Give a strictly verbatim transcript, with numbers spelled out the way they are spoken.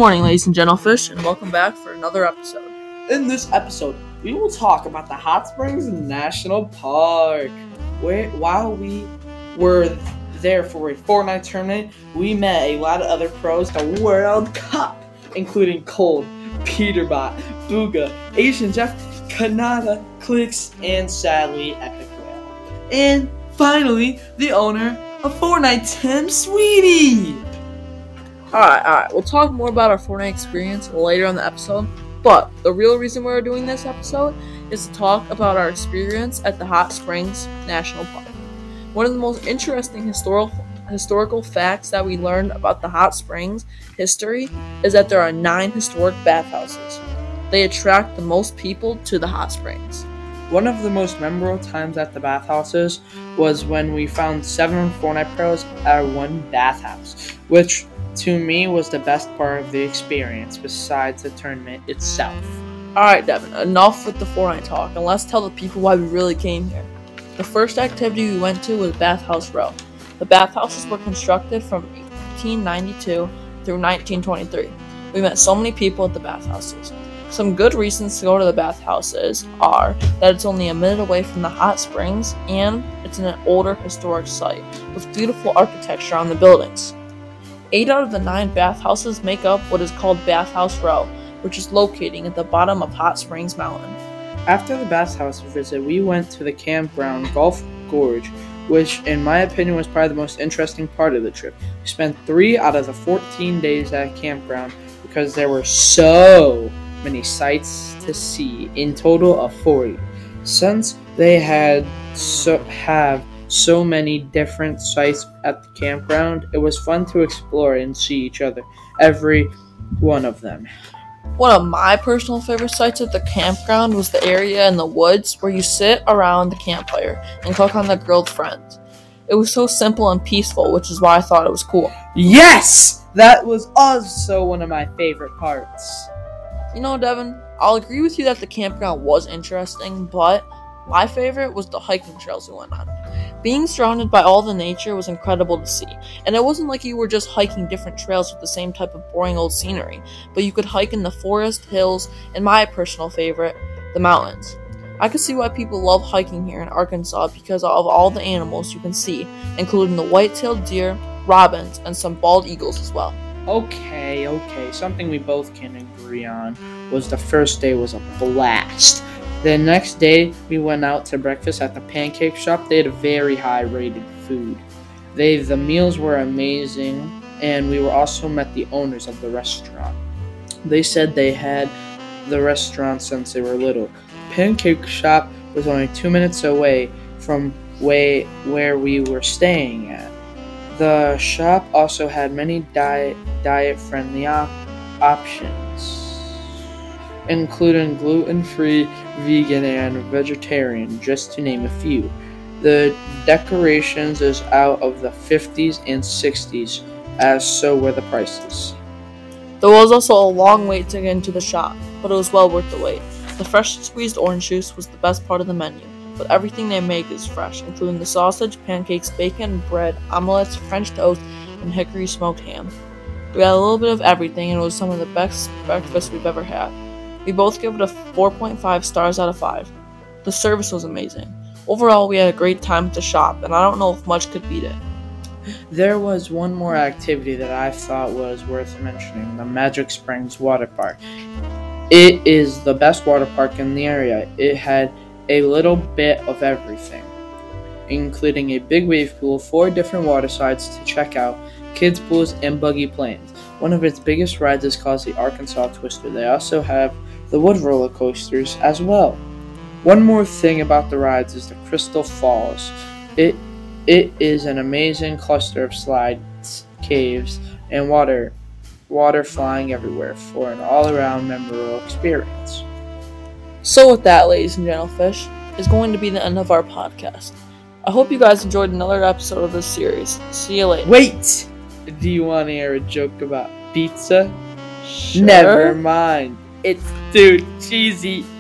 morning, ladies and gentlefish, and welcome back for another episode. In this episode, we will talk about the Hot Springs National Park. Where, while we were there for a four-night tournament, we met a lot of other pros at the World Cup, including Cold, Peterbot, Booga, Asian Jeff, Kanata, Clicks, and sadly, Epic Whale. And finally, the owner of Fortnite, Tim Sweetie. Alright, alright, we'll talk more about our Fortnite experience later on the episode, but the real reason we're doing this episode is to talk about our experience at the Hot Springs National Park. One of the most interesting historical historical facts that we learned about the Hot Springs history is that there are nine historic bathhouses. They attract the most people to the Hot Springs. One of the most memorable times at the bathhouses was when we found seven Fortnite pros at one bathhouse, which to me was the best part of the experience besides the tournament itself. Alright, Devin, enough with the Fortnite talk, and let's tell the people why we really came here. The first activity we went to was Bathhouse Row. The bathhouses were constructed from eighteen ninety-two through nineteen twenty-three. We met so many people at the bathhouses. Some good reasons to go to the bathhouses are that it's only a minute away from the Hot Springs and it's in an older historic site with beautiful architecture on the buildings. Eight out of the nine bathhouses make up what is called Bathhouse Row, which is located at the bottom of Hot Springs Mountain. After the bathhouse visit, we went to the campground Gulf Gorge, which in my opinion was probably the most interesting part of the trip. We spent three out of the fourteen days at campground because there were so many sights to see, in total of forty. Since they had so have so many different sites at the campground, it was fun to explore and see each other, every one of them. One of my personal favorite sites at the campground was the area in the woods where you sit around the campfire and cook on the grilled friends. It was so simple and peaceful, which is why I thought it was cool. Yes! That was also one of my favorite parts. You know, Devin, I'll agree with you that the campground was interesting, but my favorite was the hiking trails we went on. Being surrounded by all the nature was incredible to see, and it wasn't like you were just hiking different trails with the same type of boring old scenery, but you could hike in the forest, hills, and my personal favorite, the mountains. I could see why people love hiking here in Arkansas because of all the animals you can see, including the white-tailed deer, robins, and some bald eagles as well. Okay, okay, something we both can agree on was the first day was a blast. The next day, we went out to breakfast at the Pancake Shop. They had very high-rated food. They the meals were amazing, and we were also met the owners of the restaurant. They said they had the restaurant since they were little. Pancake Shop was only two minutes away from way where we were staying at. The shop also had many diet diet-friendly op- options, including gluten-free, vegan, and vegetarian, just to name a few. The decorations is out of the fifties and sixties, as so were the prices. There was also a long wait to get into the shop, but it was well worth the wait. The freshly squeezed orange juice was the best part of the menu, but everything they make is fresh, including the sausage, pancakes, bacon, bread, omelets, French toast, and hickory smoked ham. We had a little bit of everything, and it was some of the best breakfast we've ever had. We both give it a four point five stars out of five. The service was amazing. Overall, we had a great time at the shop, and I don't know if much could beat it. There was one more activity that I thought was worth mentioning, the Magic Springs Water Park. It is the best water park in the area. It had a little bit of everything, including a big wave pool, four different water slides to check out, kids pools, and buggy planes. One of its biggest rides is called the Arkansas Twister. They also have the wood roller coasters as well. One more thing about the rides is the Crystal Falls. It it is an amazing cluster of slides, caves, and water water flying everywhere for an all-around memorable experience. So with that, ladies and gentlefish, is going to be the end of our podcast. I hope you guys enjoyed another episode of this series. See you later. Wait! Do you want to hear a joke about pizza? Sure. Never mind. It's too cheesy.